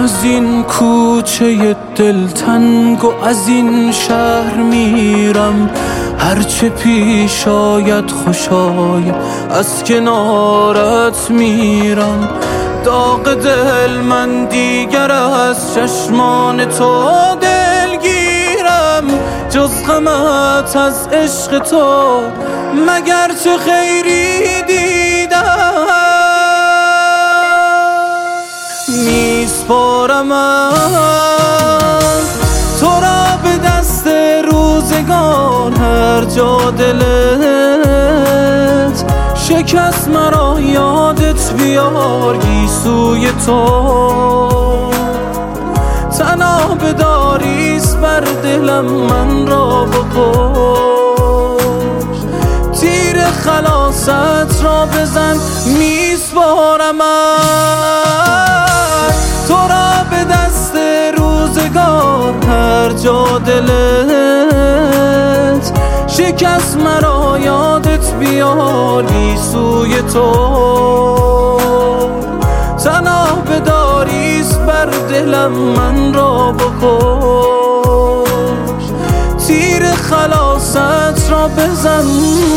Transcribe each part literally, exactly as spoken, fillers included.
از این کوچه دلتنگ و از این شهر میرم، هرچه پیش آید خوش آید از کنارت میرم. داغ دل من دیگر از چشمان تو دلگیرم، جز غمت از عشق تو مگر چه خیری دیدم. میسپارم تو را به دست روزگار، هر جا دلت شکست مرا یادت بیار گیسوی تو. تنها بداریست بر دلم من را بکش، تیر خلاصت را بزن. میسپارم تو را به دست روزگار، هر جا دلت شکست مرا یادت بیار گیسوی تو. تنها بداریست بر دلم من را بکش، تیر خلاصت را بزن.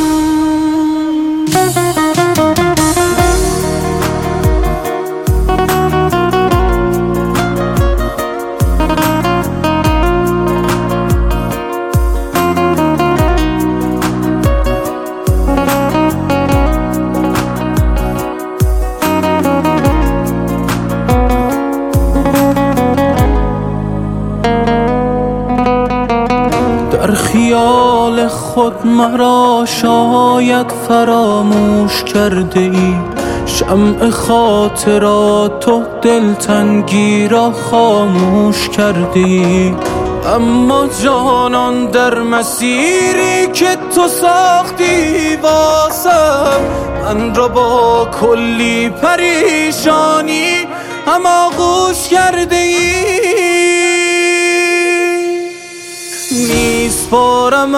در خیال خود مرا شاید فراموش کرده ای، شمع خاطرات تو دلتنگی را خاموش کرده ای. اما جانان در مسیری که تو ساختی واسم، من را با کلی پریشانی هماغوش کرده ای. میسپارم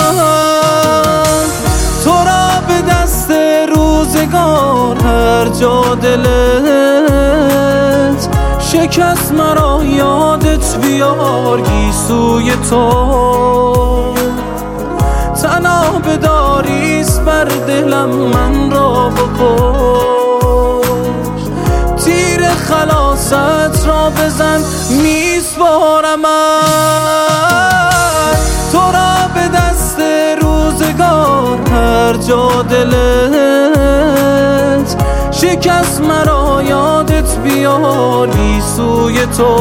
تو را به دست روزگار، هر جا دلت شکست مرا یادت بیار گیسوی تو. تنها بداریست بر دلم من را بکش، تیر خلاصت را بزن. میسپارم تو را به دست روزگار، هر جا دلت شکست مرا یادت بیار گیسوی تو.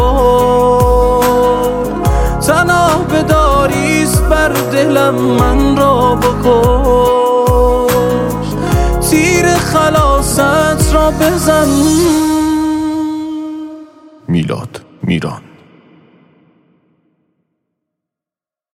تنها بداریست بر دلم من را بکش، تیر خلاصت را بزن. میلاد میران.